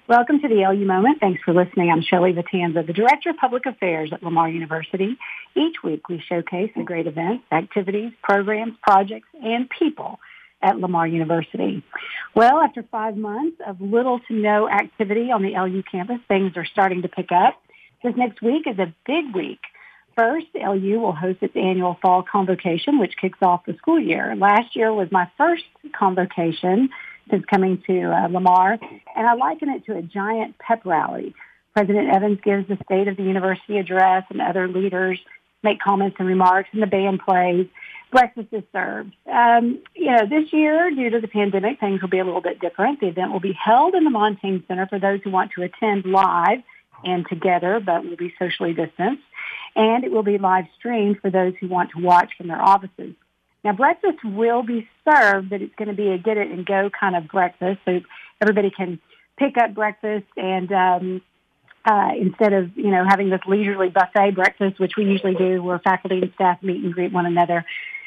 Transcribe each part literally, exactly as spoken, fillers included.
Welcome to the L U Moment. Thanks for listening. I'm Shelley Vitanza, the Director of Public Affairs at Lamar University. Each week we showcase the great events, activities, programs, projects, and people at Lamar University. Well, after five months of little to no activity on the L U campus, things are starting to pick up. This next week is a big week. First, L U will host its annual fall convocation, which kicks off the school year. Last year was my first convocation since coming to uh, Lamar, and I liken it to a giant pep rally. President Evans gives the State of the University address, and other leaders make comments and remarks, and the band plays. Breakfast is served. Um, you know, this year, due to the pandemic, things will be a little bit different. The event will be held in the Montaigne Center for those who want to attend live and together, but will be socially distanced. And it will be live streamed for those who want to watch from their offices. Now, breakfast will be served, but it's going to be a get-it-and-go kind of breakfast, so everybody can pick up breakfast and um, uh, instead of, you know, having this leisurely buffet breakfast, which we usually do where faculty and staff meet and greet one another,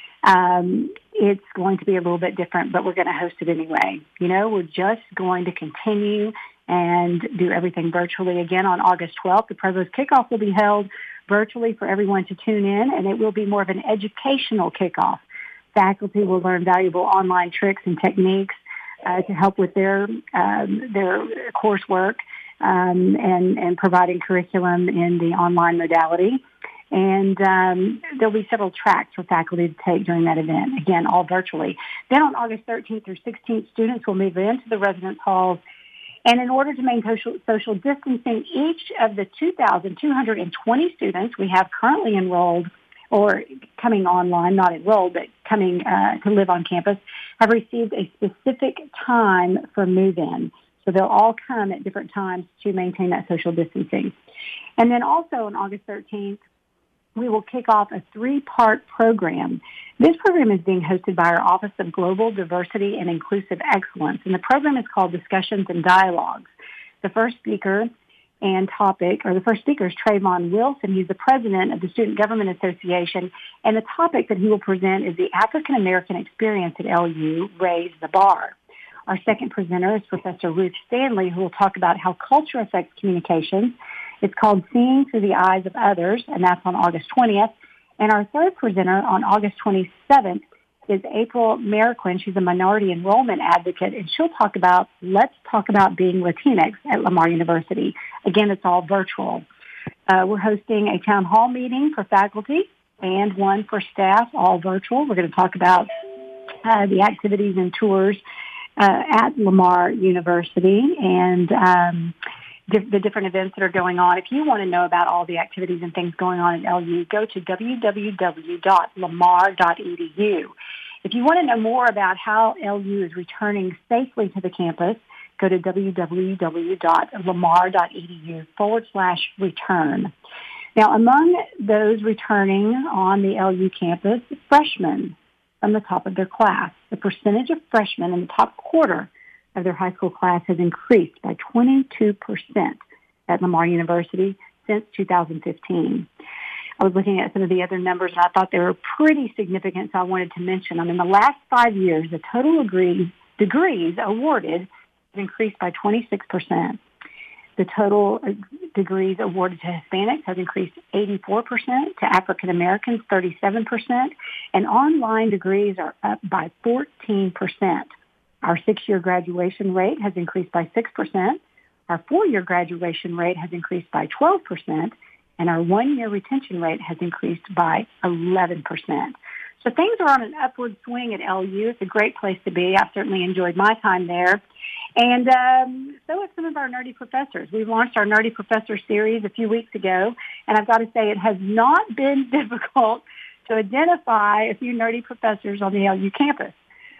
um, it's going to be a little bit different, but we're going to host it anyway. You know, we're just going to continue and do everything virtually again on August twelfth. The Provost Kickoff will be held virtually for everyone to tune in, and it will be more of an educational kickoff. Faculty will learn valuable online tricks and techniques uh, to help with their um, their coursework um, and, and providing curriculum in the online modality. And um, there'll be several tracks for faculty to take during that event, again, all virtually. Then on August thirteenth through sixteenth, students will move into the residence halls. And in order to maintain social, social distancing, each of the two thousand two hundred twenty students we have currently enrolled or coming online, not enrolled, but coming uh, to live on campus, have received a specific time for move-in. So they'll all come at different times to maintain that social distancing. And then also on August thirteenth, we will kick off a three-part program. This program is being hosted by our Office of Global Diversity and Inclusive Excellence, and the program is called Discussions and Dialogues. The first speaker and topic, or the first speaker is Trayvon Wilson. He's the president of the Student Government Association, and the topic that he will present is the African American experience at L U, Raise the Bar. Our second presenter is Professor Ruth Stanley, who will talk about how culture affects communications. It's called Seeing Through the Eyes of Others, and that's on August twentieth. And our third presenter on August twenty-seventh is April Mariquin. She's a minority enrollment advocate, and she'll talk about Let's Talk About Being Latinx at Lamar University. Again, it's all virtual. Uh, we're hosting a town hall meeting for faculty and one for staff, all virtual. We're going to talk about uh, the activities and tours uh, at Lamar University and um, di- the different events that are going on. If you want to know about all the activities and things going on at L U, go to w w w dot lamar dot e d u. If you want to know more about how L U is returning safely to the campus, go to w w w dot lamar dot e d u forward slash return. Now, among those returning on the L U campus, freshmen from the top of their class. The percentage of freshmen in the top quarter of their high school class has increased by twenty-two percent at Lamar University since two thousand fifteen. I was looking at some of the other numbers, and I thought they were pretty significant, so I wanted to mention them. In the last five years, the total degrees, degrees awarded has increased by twenty-six percent. The total degrees awarded to Hispanics has increased eighty-four percent, to African Americans thirty-seven percent, and online degrees are up by fourteen percent. Our six-year graduation rate has increased by six percent. Our four-year graduation rate has increased by twelve percent, and our one-year retention rate has increased by eleven percent. So things are on an upward swing at L U. It's a great place to be. I've certainly enjoyed my time there. And um, so have some of our nerdy professors. We've launched our Nerdy Professor series a few weeks ago, and I've got to say it has not been difficult to identify a few nerdy professors on the L U campus.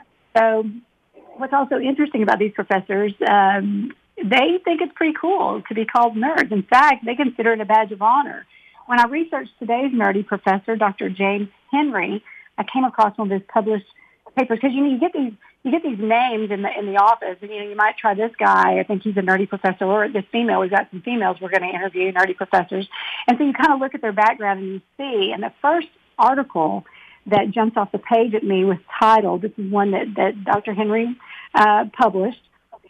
So what's also interesting about these professors, um, they think it's pretty cool to be called nerds. In fact, they consider it a badge of honor. When I researched today's nerdy professor, Doctor James Henry, I came across one of his published papers because you know you get these you get these names in the in the office, and you know you might try this guy. I think he's a nerdy professor, or this female. We've got some females we're going to interview, nerdy professors, and so you kind of look at their background and you see. And the first article that jumps off the page at me was titled. This is one that that Doctor Henry uh, published.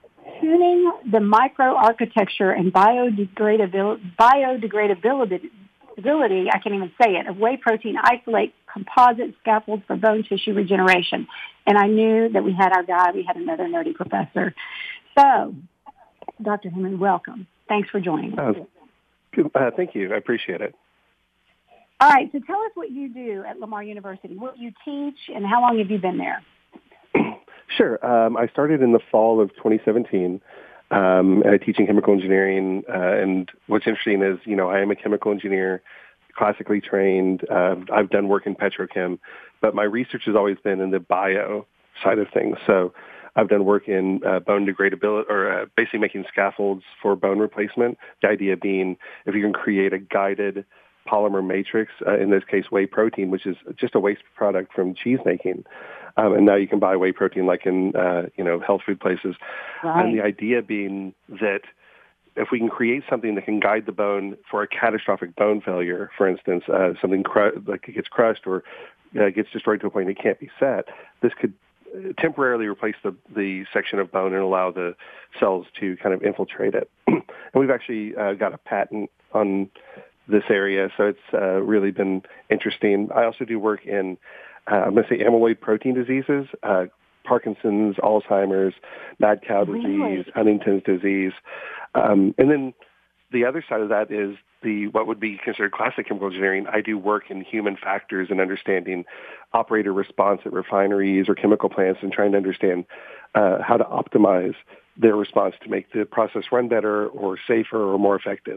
tuning the microarchitecture and biodegradabil- biodegradability, ability, I can't even say it, of whey protein isolate composite scaffolds for bone tissue regeneration. And I knew that we had our guy, we had another nerdy professor. So, Doctor Hemon, welcome. Thanks for joining us. Uh, uh, thank you. I appreciate it. All right, so tell us what you do at Lamar University, what you teach, and how long have you been there? Sure. Um, I started in the fall of twenty seventeen um, uh, teaching chemical engineering. Uh, and what's interesting is, you know, I am a chemical engineer, classically trained. Uh, I've done work in petrochem, but my research has always been in the bio side of things. So I've done work in uh, bone degradability, or uh, basically making scaffolds for bone replacement. The idea being if you can create a guided polymer matrix, uh, in this case whey protein, which is just a waste product from cheese making. Um, and now you can buy whey protein like in, uh, you know, health food places. Right. And the idea being that if we can create something that can guide the bone for a catastrophic bone failure, for instance, uh, something cru- like it gets crushed or uh, gets destroyed to a point it can't be set, this could temporarily replace the, the section of bone and allow the cells to kind of infiltrate it. And we've actually uh, got a patent on this area, so it's uh, really been interesting. I also do work in, uh, I'm going to say amyloid protein diseases, uh, Parkinson's, Alzheimer's, mad cow disease, Really? Huntington's disease. Um, and then the other side of that is the what would be considered classic chemical engineering. I do work in human factors and understanding operator response at refineries or chemical plants and trying to understand uh, how to optimize their response to make the process run better or safer or more effective.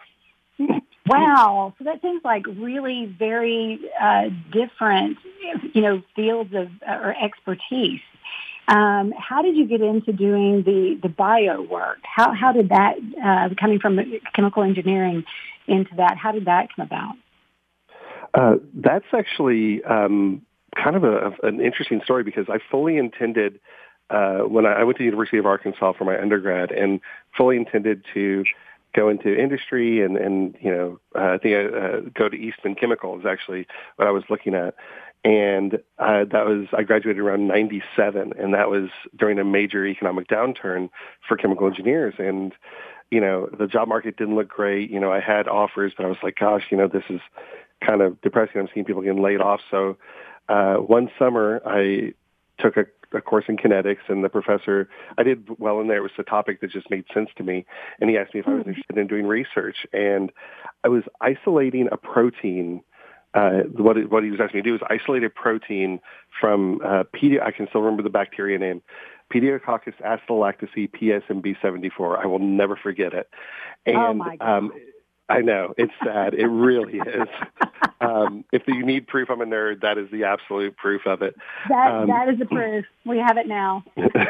Wow. So that seems like really very uh, different, you know, fields of uh, or expertise. Um, how did you get into doing the, the bio work? How how did that, uh, coming from chemical engineering into that, how did that come about? Uh, that's actually um, kind of a, an interesting story because I fully intended, uh, when I, I went to the University of Arkansas for my undergrad and fully intended to go into industry and, and you know, uh, I think I uh, go to Eastman Chemical is actually what I was looking at. And uh, that was, I graduated around ninety-seven, and that was during a major economic downturn for chemical engineers. And, you know, the job market didn't look great. You know, I had offers, but I was like, gosh, you know, this is kind of depressing. I'm seeing people getting laid off. So uh, one summer I took a, a course in kinetics, and the professor, I did well in there. It was a topic that just made sense to me. And he asked me if I was interested in doing research. And I was isolating a protein. Uh, what, it, what he was asking me to do is isolate a protein from, uh, pedi- I can still remember the bacteria name, Pediococcus acetylactose P S M B seventy-four. I will never forget it. And, oh, my God. Um, I know. It's sad. It really is. Um, if you need proof I'm a nerd, that is the absolute proof of it. That Um, That is the proof. We have it now.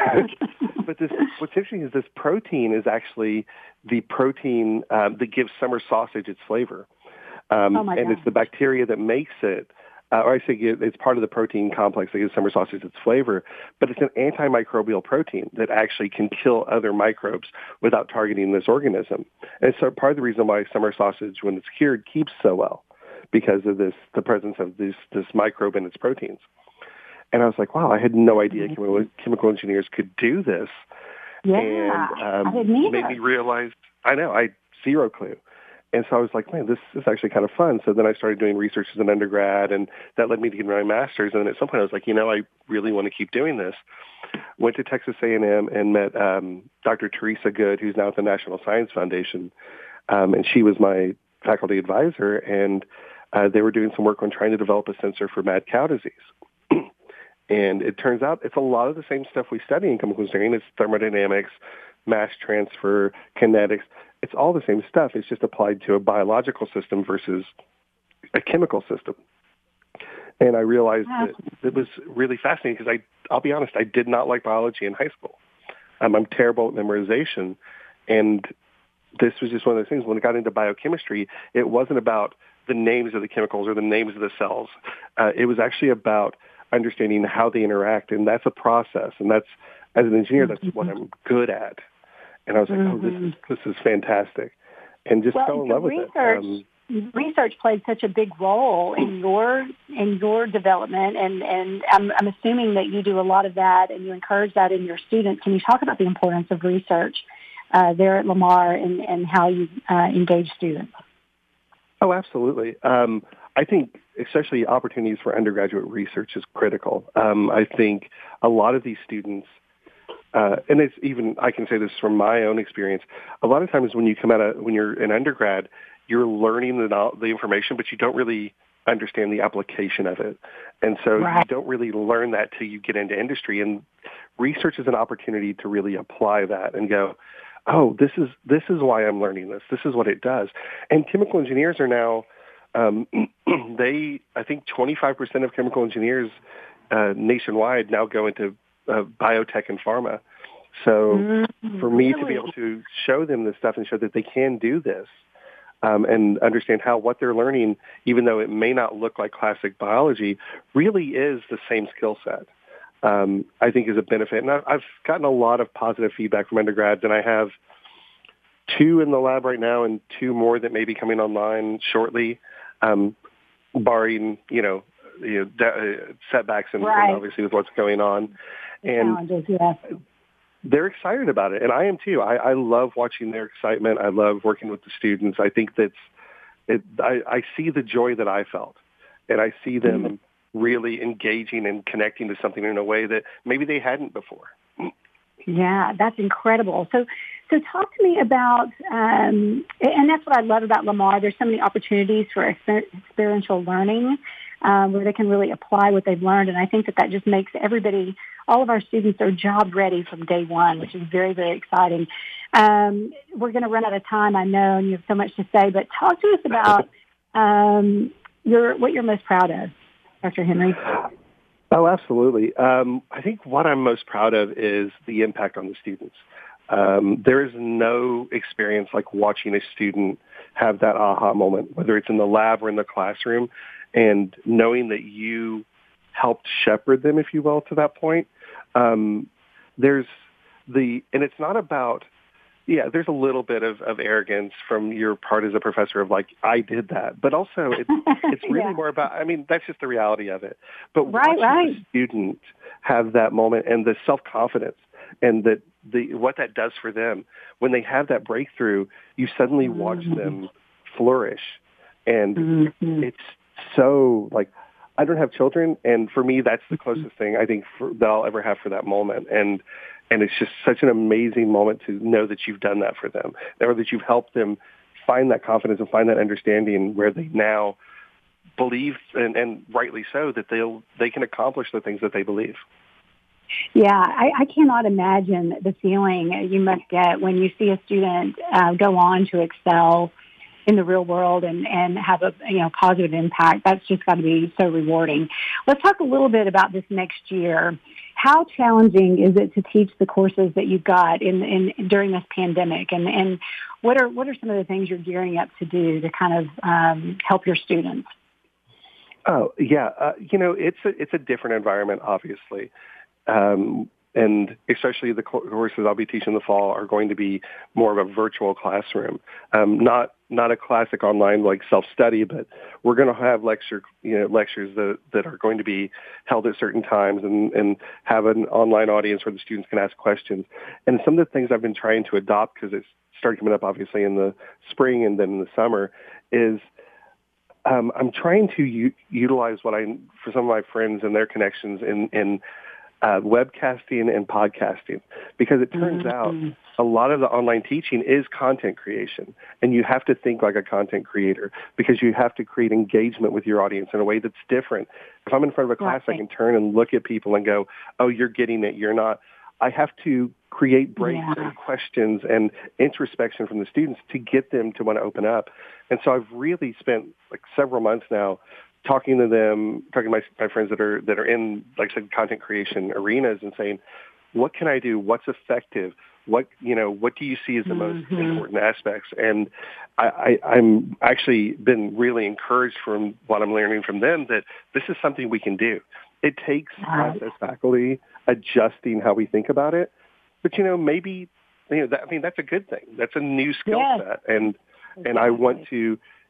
But this, what's interesting is this protein is actually the protein um, that gives summer sausage its flavor. Um, oh my and God. it's the bacteria that makes it, uh, or I say it's part of the protein complex that gives summer sausage its flavor, but it's an antimicrobial protein that actually can kill other microbes without targeting this organism. And so part of the reason why summer sausage, when it's cured, keeps so well, because of this, the presence of this, this microbe in its proteins. And I was like, wow, I had no idea mm-hmm. chemical, chemical engineers could do this. Yeah, and um, I didn't either. Made me realize, I know, I had zero clue. And so I was like, man, this is actually kind of fun. So then I started doing research as an undergrad, and that led me to get my master's. And then at some point I was like, you know, I really want to keep doing this. Went to Texas A and M and met um, Doctor Teresa Good, who's now at the National Science Foundation. Um, and she was my faculty advisor, and uh, they were doing some work on trying to develop a sensor for mad cow disease. And it turns out it's a lot of the same stuff we study in chemical engineering. It's thermodynamics, mass transfer, kinetics. It's all the same stuff. It's just applied to a biological system versus a chemical system. And I realized wow. that it was really fascinating because I, I'll be honest, I did not like biology in high school. Um, I'm terrible at memorization. And this was just one of those things. When I got into biochemistry, it wasn't about the names of the chemicals or the names of the cells. Uh, it was actually about understanding how they interact. And that's a process. And that's, as an engineer, that's what I'm good at. And I was like, mm-hmm. oh, this is this is fantastic. And just well, fell in the love research, with it. Um, research played such a big role in your in your development, and and I'm, I'm assuming that you do a lot of that, and you encourage that in your students. Can you talk about the importance of research uh, there at Lamar, and, and how you uh, engage students? Oh, absolutely. Um, I think especially opportunities for undergraduate research is critical. Um, I think a lot of these students, uh, and it's even, I can say this from my own experience, a lot of times when you come out of, when you're an undergrad, you're learning the, the information, but you don't really understand the application of it. And so right. you don't really learn that till you get into industry. And research is an opportunity to really apply that and go, oh, this is this is why I'm learning this. This is what it does. And chemical engineers are now, um, they, I think twenty-five percent of chemical engineers uh, nationwide now go into uh, biotech and pharma. So mm-hmm. for me really? to be able to show them this stuff and show that they can do this um, and understand how what they're learning, even though it may not look like classic biology, really is the same skill set. Um, I think is a benefit. And I've gotten a lot of positive feedback from undergrads, and I have two in the lab right now and two more that may be coming online shortly, um, barring, you know, you know de- setbacks and, right. and obviously with what's going on. And challenges, yeah. They're excited about it, and I am too. I, I love watching their excitement. I love working with the students. I think that's, it, I, I see the joy that I felt, and I see them mm-hmm. really engaging and connecting to something in a way that maybe they hadn't before. Yeah, that's incredible. So, so talk to me about, um, and that's what I love about Lamar. There's so many opportunities for exper- experiential learning um, where they can really apply what they've learned. And I think that that just makes everybody, all of our students are job ready from day one, which is very, very exciting. Um, we're going to run out of time, I know, and you have so much to say, but talk to us about um, your what you're most proud of, Doctor Henry. Oh, absolutely. Um, I think what I'm most proud of is the impact on the students. Um, there is no experience like watching a student have that aha moment, whether it's in the lab or in the classroom, and knowing that you helped shepherd them, if you will, to that point. Um, there's the, and it's not about, yeah, there's a little bit of, of arrogance from your part as a professor of like, I did that. But also it's, it's really yeah. more about, I mean, that's just the reality of it. But right, watching right. the student have that moment and the self-confidence and that the what that does for them, when they have that breakthrough, you suddenly mm-hmm. watch them flourish. And mm-hmm. it's so like, I don't have children. And for me, that's the closest thing I think for, that I'll ever have for that moment. And And it's just such an amazing moment to know that you've done that for them, or that you've helped them find that confidence and find that understanding where they now believe, and, and rightly so, that they'll they can accomplish the things that they believe. Yeah, I, I cannot imagine the feeling you must get when you see a student uh, go on to excel in the real world and, and have a you know positive impact. That's just got to be so rewarding. Let's talk a little bit about this next year. How challenging is it to teach the courses that you've got in, in during this pandemic, and, and what are what are some of the things you're gearing up to do to kind of um, help your students? Oh yeah, uh, you know it's a, it's a different environment, obviously, um, and especially the courses I'll be teaching in the fall are going to be more of a virtual classroom, um, not not a classic online like self-study, but we're going to have lecture, you know, lectures that, that are going to be held at certain times and, and have an online audience where the students can ask questions. And some of the things I've been trying to adopt, because it's started coming up obviously in the spring and then in the summer, is um, I'm trying to u- utilize what I, for some of my friends and their connections in, in Uh, webcasting and podcasting, because it turns mm-hmm. out a lot of the online teaching is content creation, and you have to think like a content creator because you have to create engagement with your audience in a way that's different. If I'm in front of a class, right. I can turn and look at people and go, oh, you're getting it, you're not. I have to create breaks yeah. and questions and introspection from the students to get them to want to open up. And so I've really spent like several months now talking to them, talking to my, my friends that are that are in, like I said, content creation arenas, and saying, what can I do? What's effective? What you know? What do you see as the mm-hmm. most important aspects? And I, I, I'm actually been really encouraged from what I'm learning from them that this is something we can do. It takes us as faculty adjusting how we think about it, but you know, maybe you know, that, I mean, that's a good thing. That's a new skill yes. set, and exactly. and I want to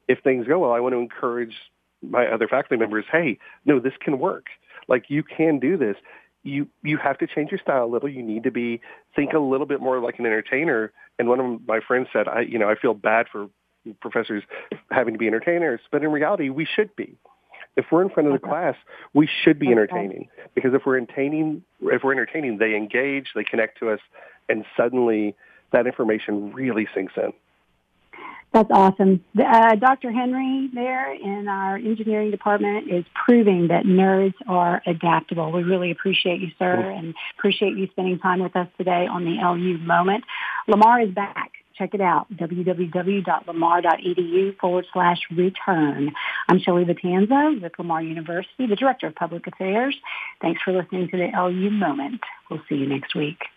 if things go well, I want to encourage my other faculty members, hey, no, this can work. Like, you can do this. You you have to change your style a little. You need to be think a little bit more like an entertainer. And one of my friends said, I you know I feel bad for professors having to be entertainers, but in reality, we should be. If we're in front of the class, we should be entertaining, because if we're entertaining, if we're entertaining, they engage, they connect to us, and suddenly that information really sinks in. That's awesome. Uh, Doctor Henry there in our engineering department is proving that nerds are adaptable. We really appreciate you, sir, and appreciate you spending time with us today on the L U Moment. Lamar is back. Check it out, www.lamar.edu forward slash return. I'm Shelley Vitanza with Lamar University, the Director of Public Affairs. Thanks for listening to the L U Moment. We'll see you next week.